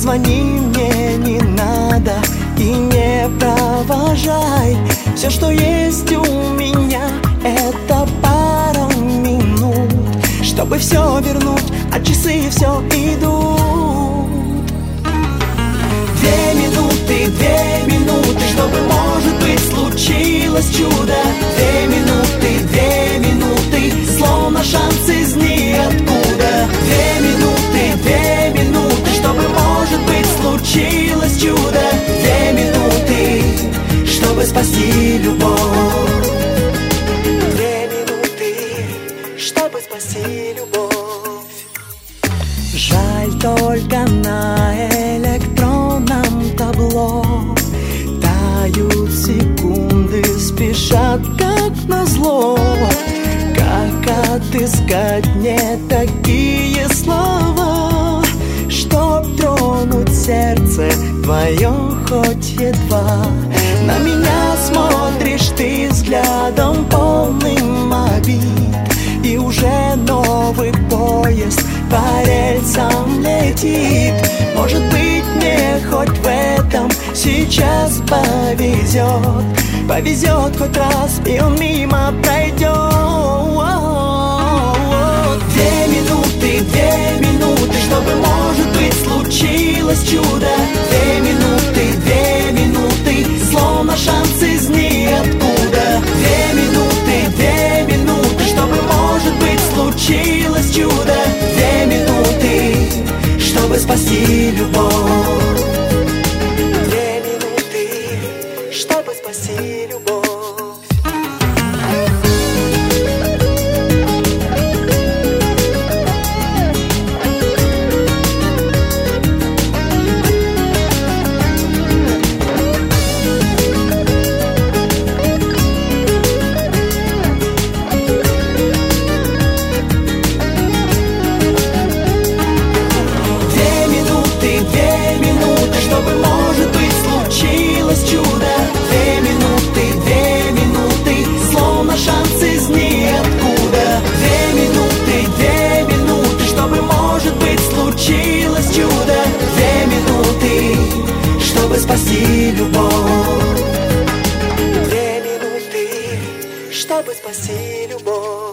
звони мне, не надо и не провожай. Все, что есть у меня, это пара минут, чтобы все вернуть, а часы все идут. 2 минуты, чтобы, может быть, случилось чудо. 2 минуты, словно шанс из ниоткуда. 2 минуты, чтобы, может быть, случилось чудо. 2 минуты, чтобы спасти любовь. 2 минуты, чтобы спасти любовь. Жаль только на электронном табло тают секунды, спешат как назло. Как отыскать мне такие слова, чтоб тронуть сердце твое хоть едва? На меня смотришь ты взглядом полным обид, и уже новый поезд по рельсам летит. Может быть, мне хоть в этом сейчас повезет. Повезет хоть раз, и он мимо пройдет. 2 минуты, чтобы, может быть, случилось чудо. 2 минуты, словно шанс из ниоткуда. 2 минуты, чтобы, может быть, случилось чудо. 2 минуты, чтобы спасти любовь. 2 минуты, чтобы спасти любовь. Чудо. 2 минуты, словно шанс из ниоткуда. 2 минуты, чтобы, может быть, случилось чудо. 2 минуты, чтобы спасти любовь. 2 минуты, чтобы спасти любовь.